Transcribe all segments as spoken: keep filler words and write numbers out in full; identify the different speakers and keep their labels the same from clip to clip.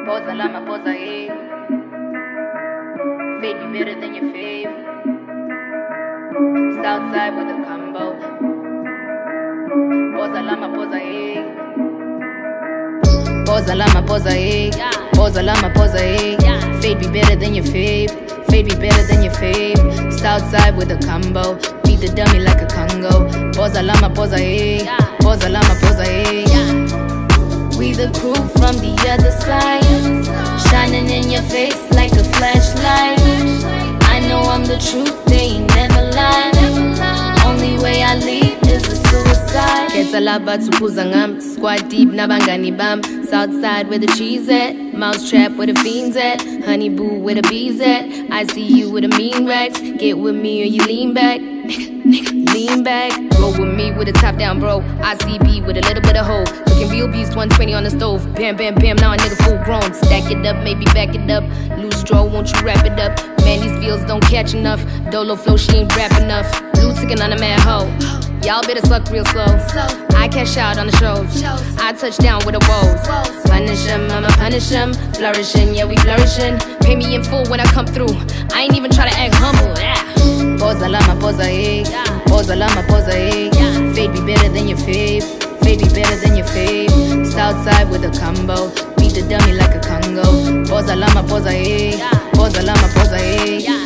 Speaker 1: Posa lama, posa eh. Fade be better than your fave. Southside with a combo. Posa lama, posa eh. Posa lama, posa eh. Posa lama, posa eh. Fade be better than your fave. Fade be better than your fave. Southside with a combo. Beat the dummy like a Congo. Posa lama, posa eh. Posa lama, posa eh. We the crew from the other side, shining in your face like a flashlight. I know I'm the truth, they ain't never lied. Only way I leave is a suicide. Gets a lot but to ngam. Squad deep, nabangani bam. Southside where the cheese at. Mousetrap where the fiends at. Honey boo where the bees at. I see you with a mean rags. Get with me or you lean back. Nigga, nigga, lean back. Roll with me with a top down bro. I C B with a little bit of hope. Cooking real beast, one twenty on the stove. Bam, bam, bam, now a nigga full grown. Stack it up, maybe back it up. Loose straw, won't you wrap it up? Man, these feels don't catch enough. Dolo flow, she ain't rap enough. Blue ticking on a mad hoe. Y'all better suck real slow. I cash out on the shows. I touch down with the woes. Punish them, I'ma punish them. Flourishing, yeah, we flourishing. Pay me in full when I come through. I ain't even try to act humble. Yeah. Posa lama, posa eh. Posa lama, posa eh. Fade be better than your fave. Fade be better than your fave. Southside with a combo. Beat the dummy like a Congo. Posa lama, posa eh. Posa lama, posa eh.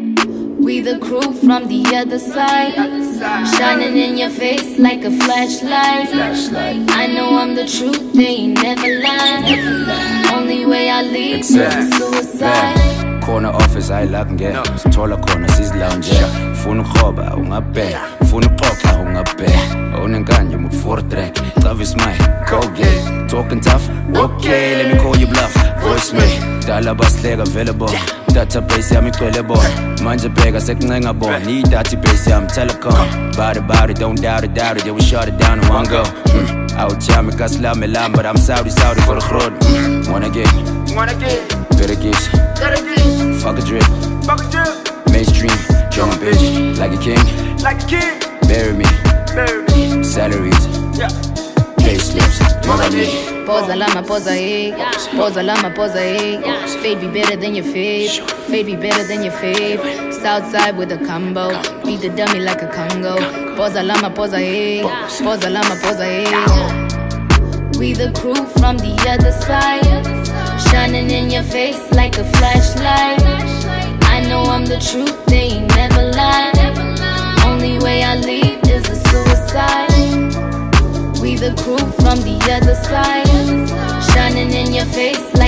Speaker 1: We the crew from the other side, shining in your face like a flashlight. I know I'm the truth, they ain't never lied. Only way I leave is a suicide.
Speaker 2: Corner office ayilakungena sithola khona sizilounge ufuna ukhoba ungabheka ufuna uxoxa ungabheka awunenkanje mu four track Xavi smile Colgate talking tough okay let me call you bluff voicemail dala basihleka vele bona database yami igcwele bona manje bheka sekuncenga bona i database yami telecom body body don't doubt it doubt it they will shut it down in one go out yami kaslame lam but I'm Saudi Saudi for the grod wanna get wanna get better get fuck a drip, fuck a drip. Mainstream, drum bitch, like a king, like a king. Bury me, bury me. Salaries, yeah. Pay slips, money.
Speaker 1: Posa lama, posa eh. Posa lama, posa eh. Fade be better than your fave. Fade be better than your fave. Southside with a combo. Beat the dummy like a Congo. Posa lama, posa eh. Posa lama, posa eh. We the crew from the other side, shining in your face like a flashlight. I know I'm the truth, they ain't never lied. Only way I leave is a suicide. We the crew from the other side, shining in your face like